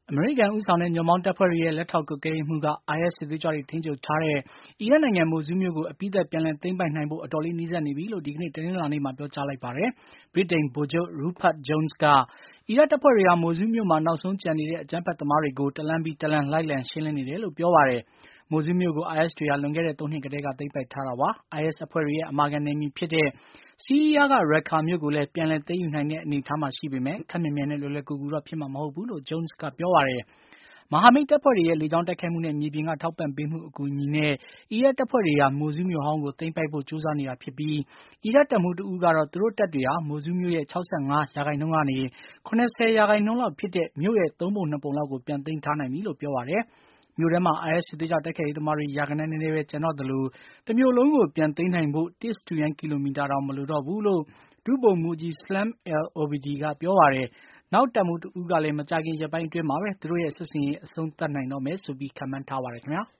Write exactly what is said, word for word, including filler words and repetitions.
အမေရိကန်ဦးဆောင်တဲ့ညွန့်ပေါင်းတပ်ဖွဲ့တွေရဲ့လက်ထောက်ကွပ်ကဲရေးမှူးက အိုင်အက်စ် စစ်သွေးကြွတွေထိန်းချုပ်ထားတဲ့အီရတ်နိုင်ငံမိုဆူးမြို့ကိုအပြီးသတ်ပြန်လည်သိမ်းပိုက်နိုင်ဖို့အတော်လေးနီးစပ်နေပြီလို့ဒီကနေ့တနင်္လာနေ့မှာပြောကြားလိုက်ပါတယ်။ ဗြိတိန်ဗိုလ်ချုပ် Rupert Jones က အီရတ်တပ်ဖွဲ့တွေဟာ မိုဆူးမြို့မှာနောက်ဆုံးကျန်နေတဲ့အကြမ်းဖက်သမားတွေကို တလမ်းပြီးတလမ်း လိုက်လံရှင်းလင်းနေတယ်လို့ပြောပါတယ်။ မိုဆူးမြို့ကို အိုင်အက်စ်တွေဟာ လွန်ခဲ့တဲ့ သုံးနှစ်ကတည်းက သိမ်းပိုက်ထားတာပါ။ အိုင်အက်စ်အဖွဲ့တွေရဲ့ အမာခံနယ်မြေဖြစ်တဲ့ ဆီးရီးယားက Raqqa မြို့ကိုလည်း ပြန်လည်သိမ်းယူနိုင်တဲ့အနေအထားမှာရှိပေမယ့် ခပ်မြန်မြန်နဲ့ လွယ်လွယ်ကူကူတော့ဖြစ်မှာမဟုတ်ဘူးလို့ Jones ကပြောပါတယ်။ မဟာမိတ်တပ်ဖွဲ့တွေရဲ့ လေကြောင်းတိုက်ခိုက်မှုနဲ့ မြေပြင်ကထောက်ပံ့ပေးမှုအကူအညီနဲ့ အီရတ်တပ်ဖွဲ့တွေဟာ မိုဆူးမြို့ဟောင်းကို သိမ်းပိုက်ဖို့ကြိုးစားနေတာဖြစ်ပြီး အီရတ်တပ်မှူးတဦးကတော့ သူတို့တပ်တွေဟာ မိုဆူးမြို့ရဲ့ ၆၅ ရာခိုင်နှုန်းကနေ ၇၀ ရာခိုင်နှုန်းလောက်ဖြစ်တဲ့ မြို့ရဲ့ သုံးပုံနှစ်ပုံလောက်ကို ပြန်သိမ်းထားနိုင်ပြီလို့ပြောပါတယ်။ မြို့ထဲမှာ အိုင်အက်စ်စစ်သွေးကြွတိုက်ခိုက်ရေးသမားတွေ ရာဂဏန်းနည်းနည်းပဲကျန်တော့သလို တမြို့လုံးကိုပြန်သိမ်းနိုင်ဖို့ တစ်စတုရန်းကီလိုမီတာတောင်မလိုတော့ဘူးလို့ ဒုဗိုလ်မှူးကြီး Salam al-Obeidi ကပြောပါတယ်။ နောက်တပ်မှူးတဦးကလည်း မကြာခင်ရက်ပိုင်းအတွင်းမှာပဲ သူတို့ရဲ့စစ်ဆင်ရေးအဆုံးသတ်နိုင်တော့မယ်ဆိုပြီး ခန့်မှန်းထားပါတယ်ခင်ဗျာ။